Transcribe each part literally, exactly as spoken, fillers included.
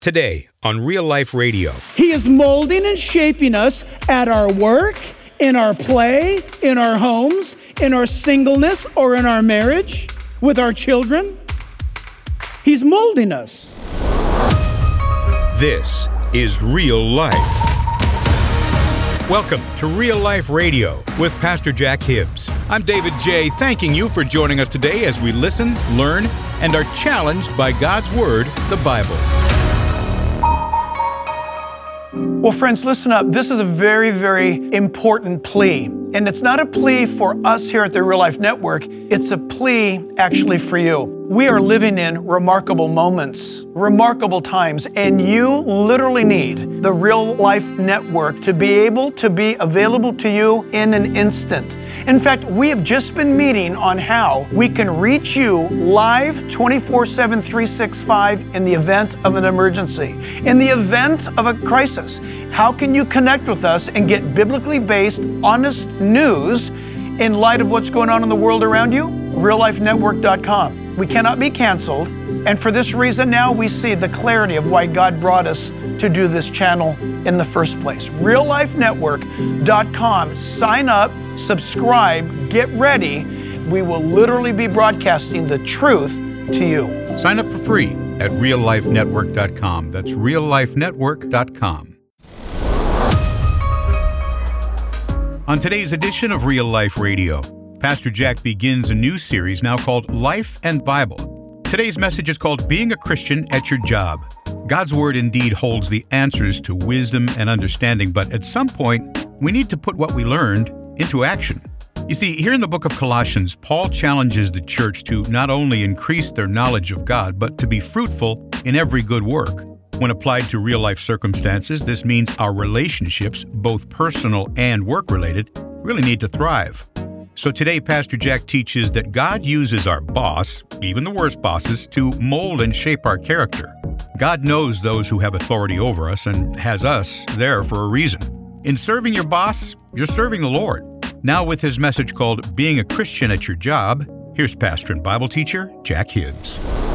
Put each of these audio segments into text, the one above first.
Today on Real Life Radio. He is molding and shaping us at our work, in our play, in our homes, in our singleness, or in our marriage, with our children. He's molding us. This is Real Life. Welcome to Real Life Radio with Pastor Jack Hibbs. I'm David J., thanking you for joining us today as we listen, learn, and are challenged by God's Word, the Bible. Well, friends, listen up. This is a very, very important plea. And it's not a plea for us here at the Real Life Network. It's a plea actually for you. We are living in remarkable moments, remarkable times, and you literally need the Real Life Network to be able to be available to you in an instant. In fact, we have just been meeting on how we can reach you live twenty-four seven, three sixty-five in the event of an emergency, in the event of a crisis. How can you connect with us and get biblically based, honest news in light of what's going on in the world around you? real life network dot com. We cannot be canceled, and for this reason now we see the clarity of why God brought us to do this channel in the first place. real life network dot com. Sign up, subscribe, get ready. We will literally be broadcasting the truth to you. Sign up for free at real life network dot com. That's real life network dot com. On today's edition of Real Life Radio, Pastor Jack begins a new series now called Life and Bible. Today's message is called Being a Christian at Your Job. God's Word indeed holds the answers to wisdom and understanding, but at some point, we need to put what we learned into action. You see, here in the book of Colossians, Paul challenges the church to not only increase their knowledge of God, but to be fruitful in every good work. When applied to real-life circumstances, this means our relationships, both personal and work-related, really need to thrive. So today, Pastor Jack teaches that God uses our boss, even the worst bosses, to mold and shape our character. God knows those who have authority over us and has us there for a reason. In serving your boss, you're serving the Lord. Now with his message called Being a Christian at Your Job, here's pastor and Bible teacher Jack Hibbs.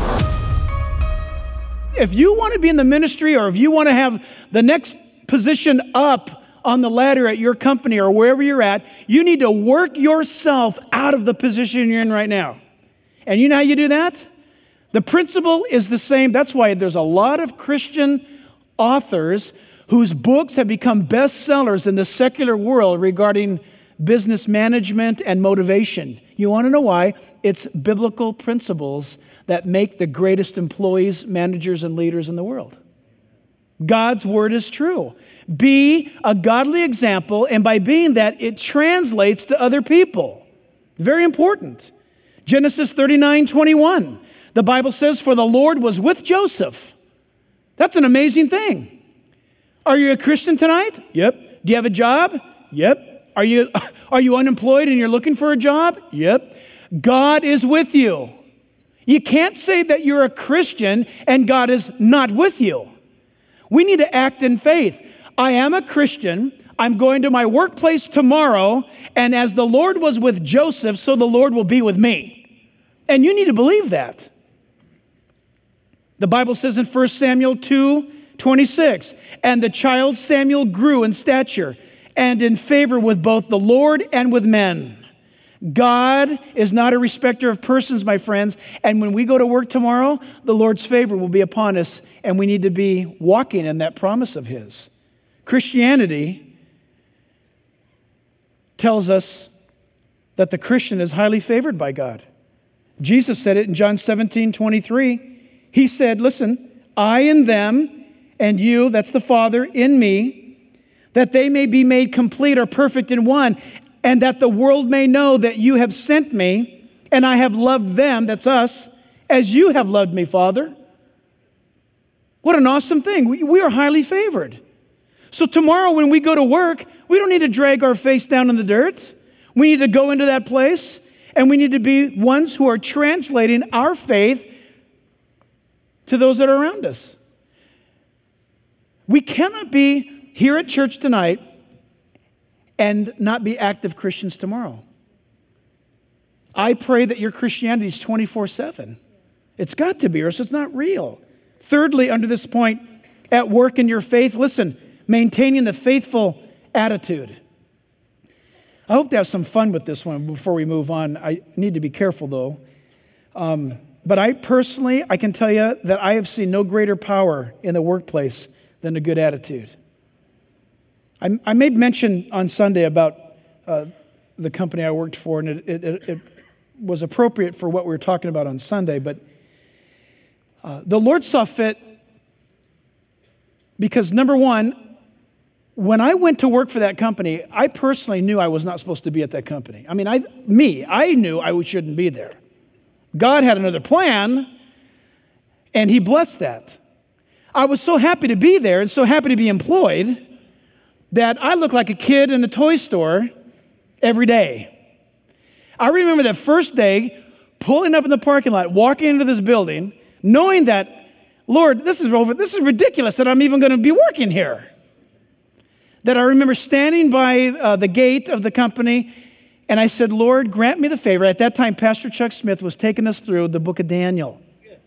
If you want to be in the ministry, or if you want to have the next position up on the ladder at your company or wherever you're at, you need to work yourself out of the position you're in right now. And you know how you do that? The principle is the same. That's why there's a lot of Christian authors whose books have become bestsellers in the secular world regarding business management and motivation. You want to know why? It's biblical principles that make the greatest employees, managers, and leaders in the world. God's word is true. Be a godly example, and by being that, it translates to other people. Very important. Genesis thirty-nine twenty-one. The Bible says, "For the Lord was with Joseph." That's an amazing thing. Are you a Christian tonight? Yep. Do you have a job? Yep. Are you, are you unemployed and you're looking for a job? Yep. God is with you. You can't say that you're a Christian and God is not with you. We need to act in faith. I am a Christian. I'm going to my workplace tomorrow, and as the Lord was with Joseph, so the Lord will be with me. And you need to believe that. The Bible says in First Samuel two twenty-six, "And the child Samuel grew in stature and in favor with both the Lord and with men." God is not a respecter of persons, my friends. And when we go to work tomorrow, the Lord's favor will be upon us, and we need to be walking in that promise of his. Christianity tells us that the Christian is highly favored by God. Jesus said it in John seventeen twenty-three. He said, listen, "I in them, and you," that's the Father, "in me, that they may be made complete or perfect in one, and that the world may know that you have sent me, and I have loved them," that's us, "as you have loved me, Father." What an awesome thing. We, we are highly favored. So tomorrow when we go to work, we don't need to drag our face down in the dirt. We need to go into that place, and we need to be ones who are translating our faith to those that are around us. We cannot be here at church tonight and not be active Christians tomorrow. I pray that your Christianity is twenty-four seven. It's got to be, or else it's not real. Thirdly, under this point, at work in your faith? Listen, maintaining the faithful attitude. I hope to have some fun with this one before we move on. I need to be careful, though. Um, but I personally, I can tell you that I have seen no greater power in the workplace than a good attitude. I, I made mention on Sunday about uh, the company I worked for, and it, it, it was appropriate for what we were talking about on Sunday, but uh, the Lord saw fit because, number one, when I went to work for that company, I personally knew I was not supposed to be at that company. I mean, I, me, I knew I shouldn't be there. God had another plan, and he blessed that. I was so happy to be there and so happy to be employed that I looked like a kid in a toy store every day. I remember that first day, pulling up in the parking lot, walking into this building, knowing that, Lord, this is over, this is ridiculous that I'm even going to be working here. That I remember standing by uh, the gate of the company, and I said, Lord, grant me the favor. At that time, Pastor Chuck Smith was taking us through the book of Daniel.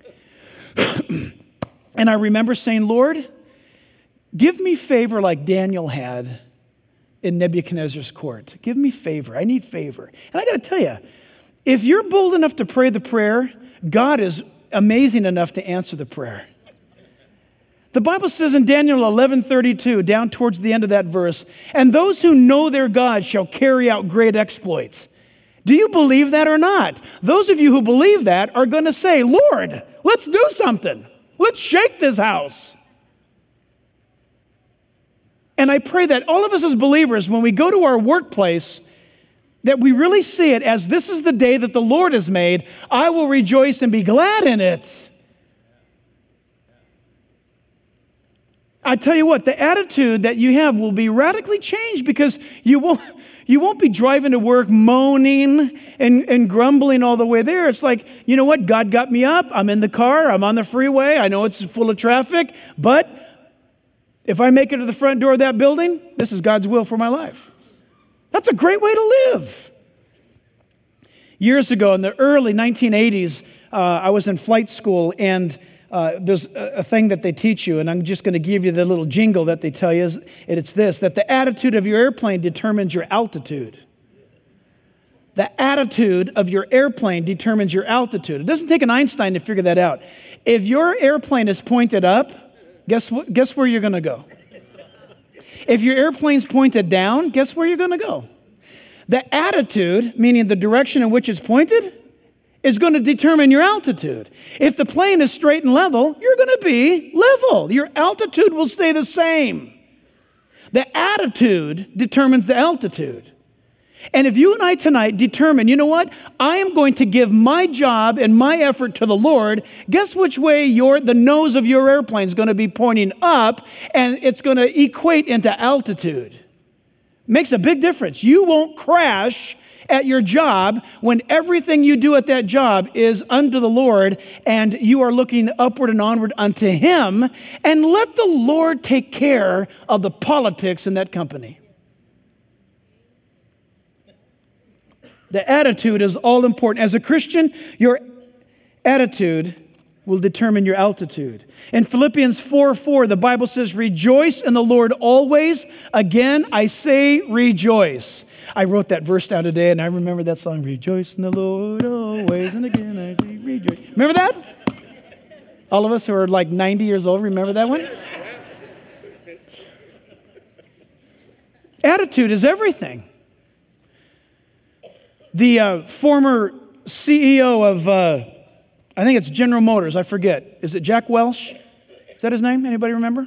And I remember saying, Lord, give me favor like Daniel had in Nebuchadnezzar's court. Give me favor. I need favor. And I got to tell you, if you're bold enough to pray the prayer, God is amazing enough to answer the prayer. The Bible says in Daniel eleven thirty-two, down towards the end of that verse, and those who know their God shall carry out great exploits. Do you believe that or not? Those of you who believe that are going to say, Lord, let's do something. Let's shake this house. And I pray that all of us as believers, when we go to our workplace, that we really see it as this is the day that the Lord has made. I will rejoice and be glad in it. I tell you what, the attitude that you have will be radically changed because you won't, you won't be driving to work moaning and, and grumbling all the way there. It's like, you know what? God got me up. I'm in the car. I'm on the freeway. I know it's full of traffic, but if I make it to the front door of that building, this is God's will for my life. That's a great way to live. Years ago, in the early nineteen eighties, uh, I was in flight school, and uh, there's a, a thing that they teach you, and I'm just going to give you the little jingle that they tell you, is, and it's this, that the attitude of your airplane determines your altitude. The attitude of your airplane determines your altitude. It doesn't take an Einstein to figure that out. If your airplane is pointed up, guess what? Guess where you're going to go? If your airplane's pointed down, guess where you're going to go? The attitude, meaning the direction in which it's pointed, is going to determine your altitude. If the plane is straight and level, you're going to be level. Your altitude will stay the same. The attitude determines the altitude. And if you and I tonight determine, you know what? I am going to give my job and my effort to the Lord. Guess which way your the nose of your airplane is going to be pointing up, and it's going to equate into altitude. Makes a big difference. You won't crash at your job when everything you do at that job is unto the Lord and you are looking upward and onward unto Him, and let the Lord take care of the politics in that company. The attitude is all important. As a Christian, your attitude will determine your altitude. In Philippians four four, the Bible says, rejoice in the Lord always. Again, I say rejoice. I wrote that verse down today, and I remember that song, rejoice in the Lord always, and again I say rejoice. Remember that? All of us who are like ninety years old, remember that one? Attitude is everything. The uh, former C E O of, uh, I think it's General Motors, I forget. Is it Jack Welch? Is that his name? Anybody remember?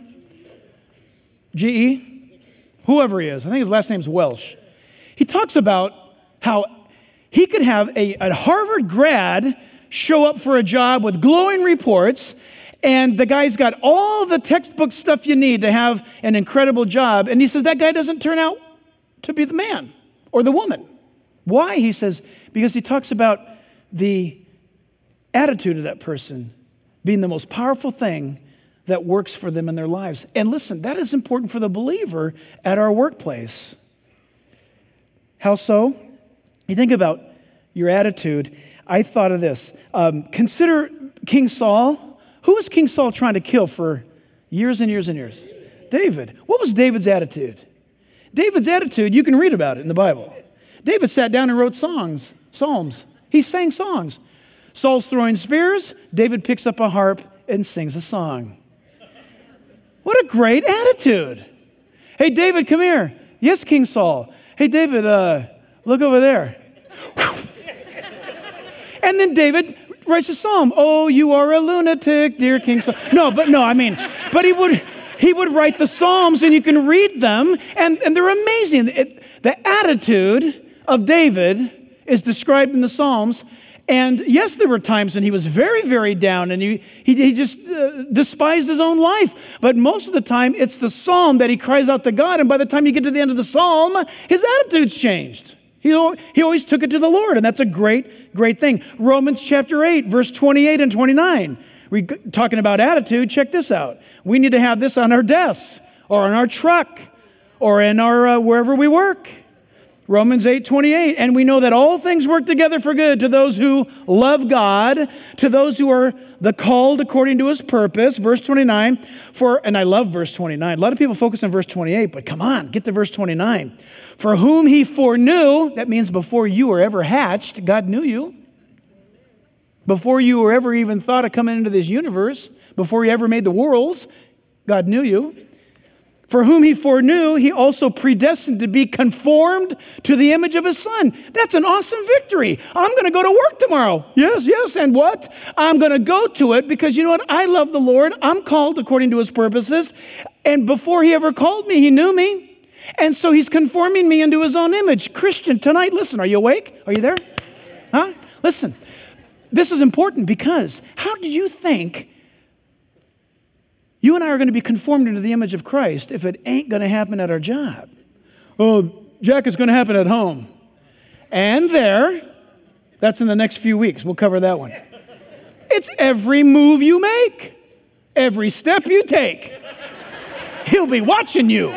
G E? Whoever he is. I think his last name's Welch. He talks about how he could have a, a Harvard grad show up for a job with glowing reports, and the guy's got all the textbook stuff you need to have an incredible job, and he says that guy doesn't turn out to be the man or the woman. Why? He says, because he talks about the attitude of that person being the most powerful thing that works for them in their lives. And listen, that is important for the believer at our workplace. How so? You think about your attitude. I thought of this. Um, consider King Saul. Who was King Saul trying to kill for, Years and years and years. David. What was David's attitude? David's attitude, you can read about it in the Bible. David sat down and wrote songs, psalms. He sang songs. Saul's throwing spears. David picks up a harp and sings a song. What a great attitude. Hey, David, come here. Yes, King Saul. Hey, David, uh, look over there. And then David writes a psalm. Oh, you are a lunatic, dear King Saul. No, but no, I mean, but he would he would write the psalms and you can read them and, and they're amazing. It, the attitude of David is described in the Psalms. And yes, there were times when he was very, very down and he, he, he just uh, despised his own life. But most of the time, it's the psalm that he cries out to God. And by the time you get to the end of the psalm, his attitude's changed. He, he always took it to the Lord. And that's a great, great thing. Romans chapter eight, verse twenty-eight and twenty-nine. We talking about attitude, check this out. We need to have this on our desks or on our truck or in our uh, wherever we work. Romans eight twenty-eight, and we know that all things work together for good to those who love God, to those who are the called according to his purpose. Verse twenty-nine, for, and I love verse twenty-nine. A lot of people focus on verse twenty-eight, but come on, get to verse twenty-nine. For whom he foreknew, that means before you were ever hatched, God knew you. Before you were ever even thought of coming into this universe, before he ever made the worlds, God knew you. For whom he foreknew, he also predestined to be conformed to the image of his Son. That's an awesome victory. I'm going to go to work tomorrow. Yes, yes, and what? I'm going to go to it because you know what? I love the Lord. I'm called according to his purposes. And before he ever called me, he knew me. And so he's conforming me into his own image. Christian, tonight, listen, are you awake? Are you there? Huh? Listen, this is important because how do you think you and I are going to be conformed into the image of Christ if it ain't going to happen at our job? Oh, Jack, it's going to happen at home. And there, that's in the next few weeks. We'll cover that one. It's every move you make, every step you take. He'll be watching you.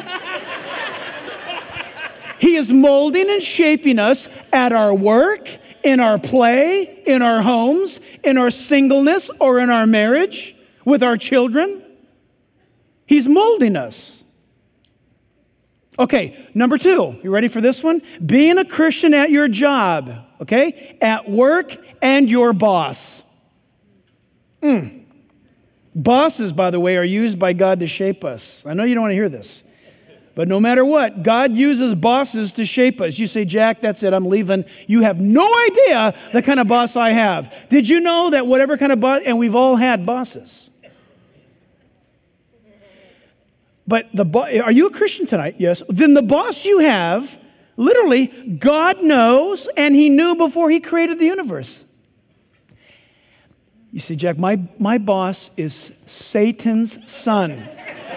He is molding and shaping us at our work, in our play, in our homes, in our singleness, or in our marriage, with our children. He's molding us. Okay, number two. You ready for this one? Being a Christian at your job, okay? At work and your boss. Mm. Bosses, by the way, are used by God to shape us. I know you don't want to hear this. But no matter what, God uses bosses to shape us. You say, Jack, that's it, I'm leaving. You have no idea the kind of boss I have. Did you know that whatever kind of boss, and we've all had bosses. But the bo- are you a Christian tonight? Yes. Then the boss you have, literally, God knows, and he knew before he created the universe. You see, Jack, my, my boss is Satan's son.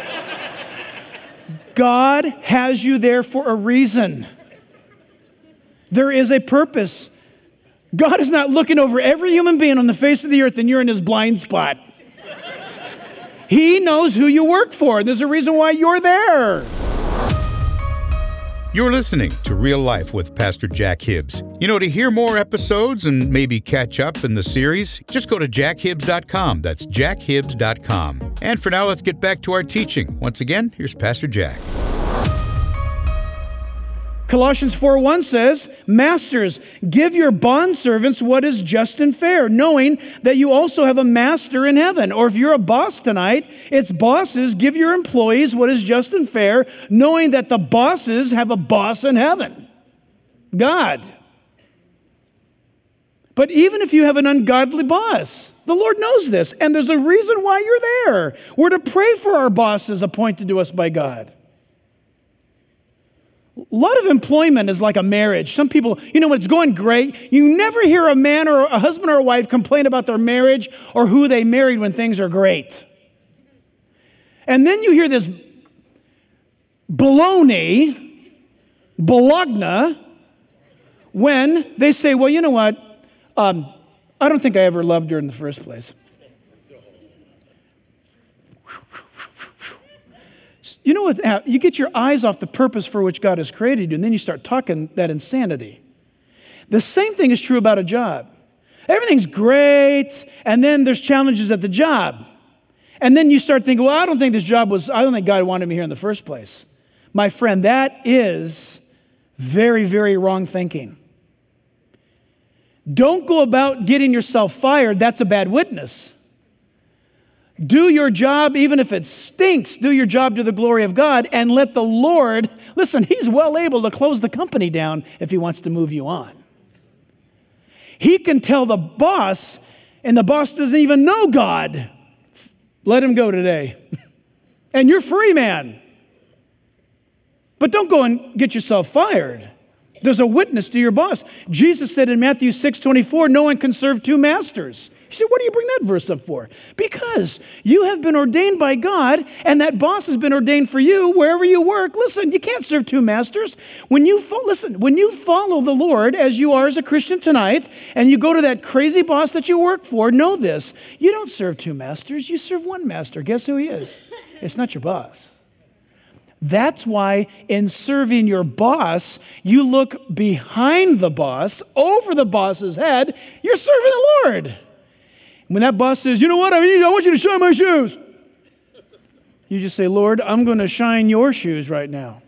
God has you there for a reason. There is a purpose. God is not looking over every human being on the face of the earth and you're in his blind spot. He knows who you work for. There's a reason why you're there. You're listening to Real Life with Pastor Jack Hibbs. You know, to hear more episodes and maybe catch up in the series, just go to jack hibbs dot com. That's jack hibbs dot com. And for now, let's get back to our teaching. Once again, here's Pastor Jack. Colossians four one says, Masters, give your bondservants what is just and fair, knowing that you also have a master in heaven. Or if you're a boss tonight, it's bosses, give your employees what is just and fair, knowing that the bosses have a boss in heaven, God. But even if you have an ungodly boss, the Lord knows this, and there's a reason why you're there. We're to pray for our bosses appointed to us by God. A lot of employment is like a marriage. Some people, you know, when it's going great, you never hear a man or a husband or a wife complain about their marriage or who they married when things are great. And then you hear this baloney, bologna, when they say, well, you know what? Um, I don't think I ever loved her in the first place. You know what? You get your eyes off the purpose for which God has created you, and then you start talking that insanity. The same thing is true about a job. Everything's great, and then there's challenges at the job. And then you start thinking, well, I don't think this job was, I don't think God wanted me here in the first place. My friend, that is very, very wrong thinking. Don't go about getting yourself fired. That's a bad witness. Do your job, even if it stinks, do your job to the glory of God and let the Lord, listen, he's well able to close the company down if he wants to move you on. He can tell the boss, and the boss doesn't even know God. Let him go today. And you're free, man. But don't go and get yourself fired. There's a witness to your boss. Jesus said in Matthew six twenty-four, no one can serve two masters. You say, what do you bring that verse up for? Because you have been ordained by God, and that boss has been ordained for you wherever you work. Listen, you can't serve two masters. When you fo- listen, when you follow the Lord as you are as a Christian tonight, and you go to that crazy boss that you work for, know this: you don't serve two masters. You serve one master. Guess who he is? It's not your boss. That's why in serving your boss, you look behind the boss, over the boss's head. You're serving the Lord. When that boss says, you know what, I mean, I want you to shine my shoes. You just say, Lord, I'm going to shine your shoes right now.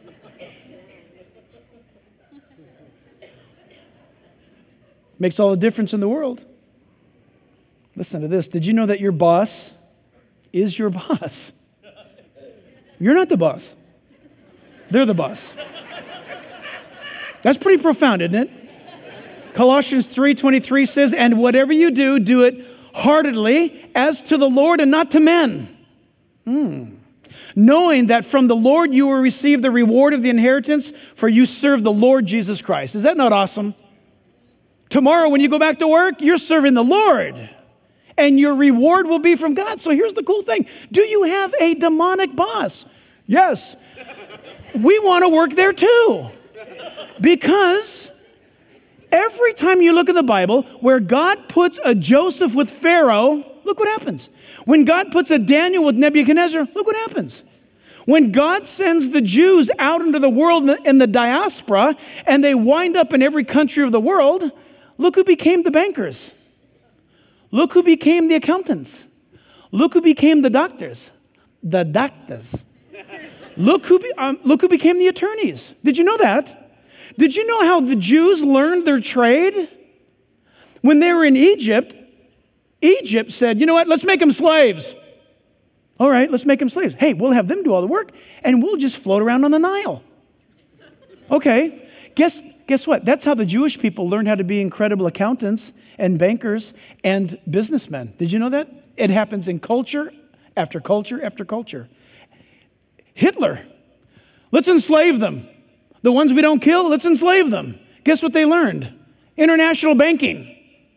Makes all the difference in the world. Listen to this. Did you know that your boss is your boss? You're not the boss. They're the boss. That's pretty profound, isn't it? Colossians three twenty-three says, and whatever you do, do it heartily as to the Lord and not to men. Hmm. Knowing that from the Lord you will receive the reward of the inheritance, for you serve the Lord Jesus Christ. Is that not awesome? Tomorrow when you go back to work, you're serving the Lord. And your reward will be from God. So here's the cool thing. Do you have a demonic boss? Yes. We want to work there too. Because every time you look in the Bible where God puts a Joseph with Pharaoh, look what happens. When God puts a Daniel with Nebuchadnezzar, look what happens. When God sends the Jews out into the world in the diaspora and they wind up in every country of the world, look who became the bankers. Look who became the accountants. Look who became the doctors. The doctors. Look who, be, um, look who became the attorneys. Did you know that? Did you know how the Jews learned their trade? When they were in Egypt, Egypt said, you know what, let's make them slaves. All right, let's make them slaves. Hey, we'll have them do all the work, and we'll just float around on the Nile. Okay, guess, guess what? That's how the Jewish people learned how to be incredible accountants and bankers and businessmen. Did you know that? It happens in culture after culture after culture. Hitler, let's enslave them. The ones we don't kill, let's enslave them. Guess what they learned? International banking.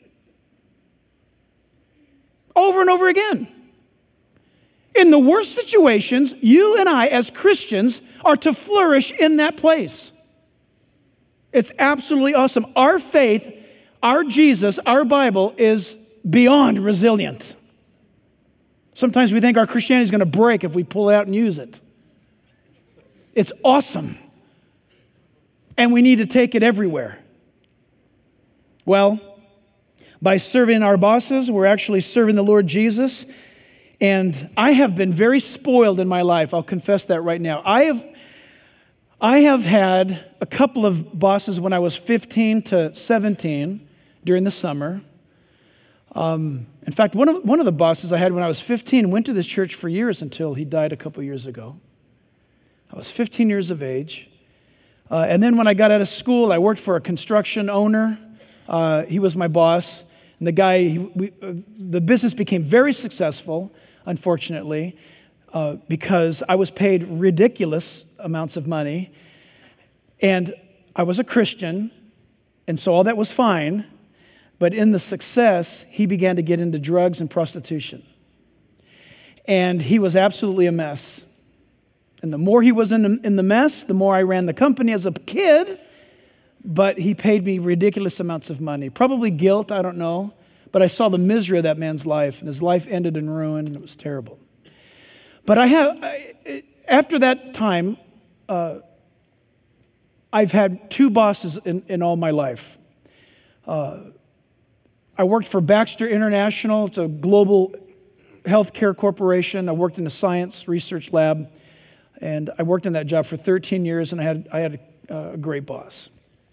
Over and over again. In the worst situations, you and I as Christians are to flourish in that place. It's absolutely awesome. Our faith, our Jesus, our Bible is beyond resilient. Sometimes we think our Christianity is going to break if we pull it out and use it. It's awesome. And we need to take it everywhere. Well, by serving our bosses, we're actually serving the Lord Jesus. And I have been very spoiled in my life. I'll confess that right now. I have, I have had a couple of bosses when I was fifteen to seventeen during the summer. Um, in fact, one of, one of the bosses I had when I was fifteen went to this church for years until he died a couple years ago. I was fifteen years of age. Uh, and then when I got out of school, I worked for a construction owner. Uh, he was my boss. And the guy, he, we, uh, the business became very successful, unfortunately, uh, because I was paid ridiculous amounts of money. And I was a Christian, and so all that was fine. But in the success, he began to get into drugs and prostitution. And he was absolutely a mess. And the more he was in the, in the mess, the more I ran the company as a kid. But he paid me ridiculous amounts of money. Probably guilt, I don't know. But I saw the misery of that man's life, and his life ended in ruin, and it was terrible. But I have, I, after that time, uh, I've had two bosses in, in all my life. Uh, I worked for Baxter International. It's a global Healthcare Corporation. I worked in a science research lab, and I worked in that job for thirteen years, and I had I had a, a great boss.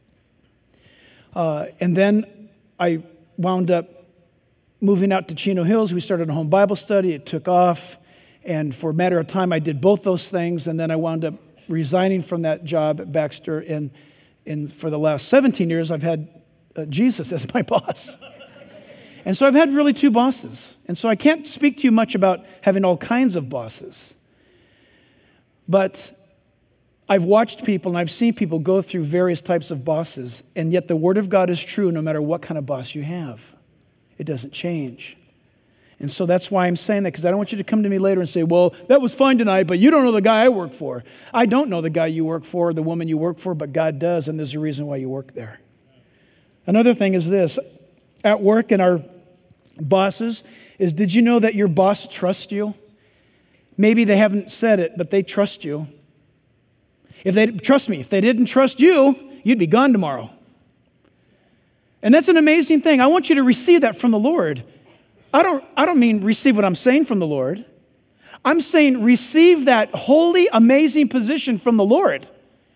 Uh, and then I wound up moving out to Chino Hills. We started a home Bible study. It took off, and for a matter of time, I did both those things, and then I wound up resigning from that job at Baxter, and, and for the last seventeen years, I've had uh, Jesus as my boss. And so I've had really two bosses. And so I can't speak to you much about having all kinds of bosses. But I've watched people and I've seen people go through various types of bosses, and yet the Word of God is true no matter what kind of boss you have. It doesn't change. And so that's why I'm saying that, because I don't want you to come to me later and say, well, that was fine tonight, but you don't know the guy I work for. I don't know the guy you work for, the woman you work for, but God does, and there's a reason why you work there. Another thing is this. At work in our bosses is, did you know that your boss trusts you? Maybe they haven't said it, but they trust you. If they trust me, if they didn't trust you, you'd be gone tomorrow. And that's an amazing thing. I want you to receive that from the Lord. I don't, I don't mean receive what I'm saying from the Lord. I'm saying receive that holy, amazing position from the Lord.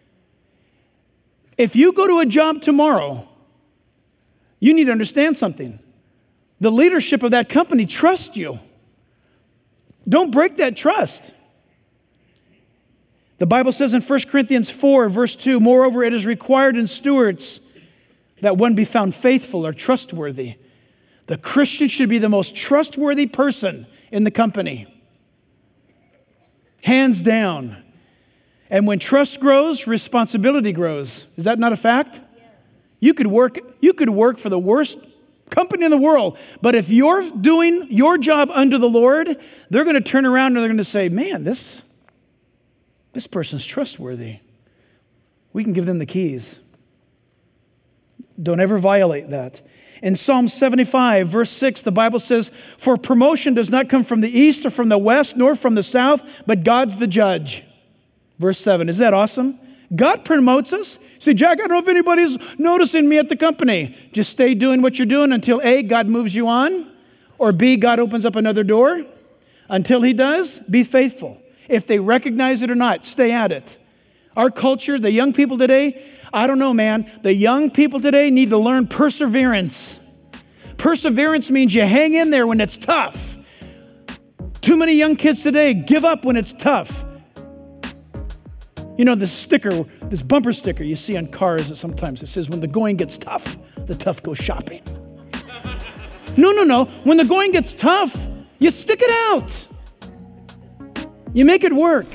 If you go to a job tomorrow, you need to understand something. The leadership of that company trusts you. Don't break that trust. The Bible says in First Corinthians four, verse two, moreover, it is required in stewards that one be found faithful or trustworthy. The Christian should be the most trustworthy person in the company. Hands down. And when trust grows, responsibility grows. Is that not a fact? Yes. You could work, you could work for the worst company in the world, but if you're doing your job under the Lord, they're going to turn around and they're going to say, man, this, this person's trustworthy. We can give them the keys. Don't ever violate that. In Psalm seventy-five, verse six, the Bible says, for promotion does not come from the east or from the west, nor from the south, but God's the judge. Verse seven, is that awesome? God promotes us. Say, Jack, I don't know if anybody's noticing me at the company. Just stay doing what you're doing until A, God moves you on, or B, God opens up another door. Until he does, be faithful. If they recognize it or not, stay at it. Our culture, the young people today, I don't know, man. The young people today need to learn perseverance. Perseverance means you hang in there when it's tough. Too many young kids today give up when it's tough. You know, this sticker, this bumper sticker you see on cars that sometimes it says, when the going gets tough, the tough go shopping. No, no, no. When the going gets tough, you stick it out. You make it work.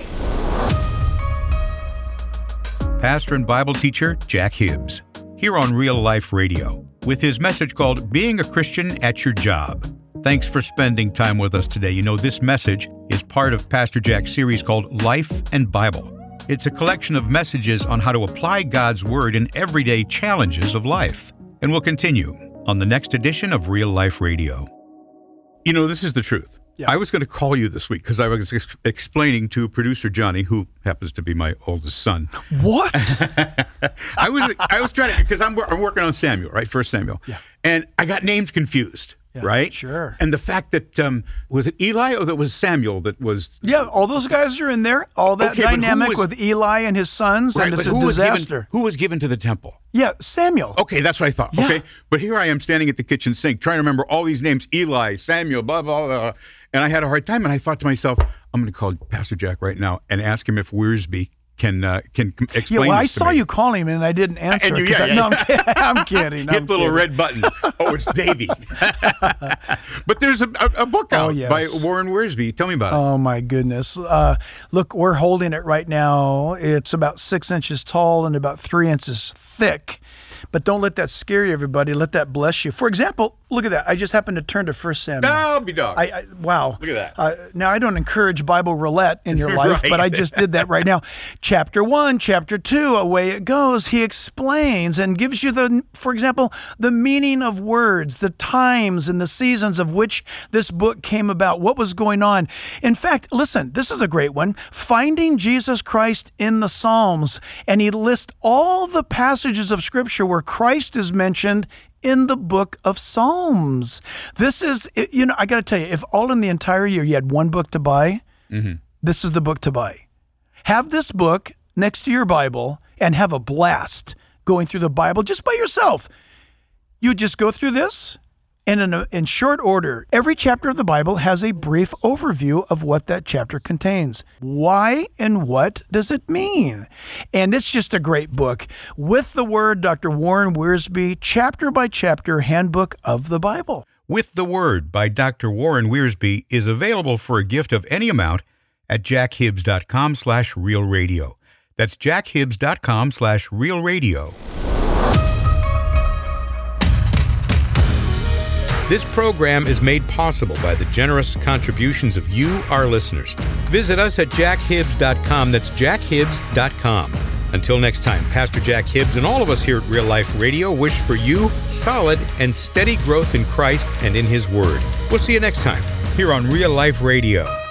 Pastor and Bible teacher Jack Hibbs, here on Real Life Radio, with his message called Being a Christian at Your Job. Thanks for spending time with us today. You know, this message is part of Pastor Jack's series called Life and Bible. It's a collection of messages on how to apply God's Word in everyday challenges of life. And we'll continue on the next edition of Real Life Radio. You know, this is the truth. Yeah. I was going to call you this week because I was ex- explaining to producer Johnny, who happens to be my oldest son. What? I was I was trying to, because I'm, I'm working on Samuel, right? First Samuel. Yeah. And I got names confused. Yeah, right? Sure. And the fact that, um, was it Eli or that was Samuel that was... Yeah, all those guys are in there. All that okay, dynamic was, with Eli and his sons, right, and it's a who disaster. Was given, who was given to the temple? Yeah, Samuel. Okay, that's what I thought. Yeah. Okay, but here I am standing at the kitchen sink trying to remember all these names, Eli, Samuel, blah, blah, blah. And I had a hard time, and I thought to myself, I'm going to call Pastor Jack right now and ask him if Wiersbe can uh, can explain yeah, well, this I saw me. you call him, and I didn't answer. And you, yeah, I, yeah. No, I'm kidding. I'm kidding. Hit I'm the little kidding. red button. Oh, it's Davy. But there's a, a, a book out oh, yes. by Warren Wiersbe. Tell me about it. Oh, my goodness. Uh, look, we're holding it right now. It's about six inches tall and about three inches thick. But don't let that scare you, everybody. Let that bless you. For example, look at that. I just happened to turn to First Samuel. I'll be dog. I, I, wow. Look at that. Uh, now, I don't encourage Bible roulette in your life, right. but I just did that right now. Chapter one, chapter two, away it goes. He explains and gives you, the, for example, the meaning of words, the times and the seasons of which this book came about, what was going on. In fact, listen, this is a great one. Finding Jesus Christ in the Psalms. And he lists all the passages of Scripture where Christ is mentioned in the book of Psalms. This is, you know, I got to tell you, if all in the entire year you had one book to buy, mm-hmm. this is the book to buy. Have this book next to your Bible and have a blast going through the Bible just by yourself. You just go through this, and in, a, in short order, every chapter of the Bible has a brief overview of what that chapter contains. Why and what does it mean? And it's just a great book. With the Word, Doctor Warren Wiersbe, chapter by chapter handbook of the Bible. With the Word by Doctor Warren Wiersbe is available for a gift of any amount at jackhibbs.com slash real radio. That's jackhibbs.com slash real radio. This program is made possible by the generous contributions of you, our listeners. Visit us at jack hibbs dot com. That's jack hibbs dot com. Until next time, Pastor Jack Hibbs and all of us here at Real Life Radio wish for you solid and steady growth in Christ and in His Word. We'll see you next time here on Real Life Radio.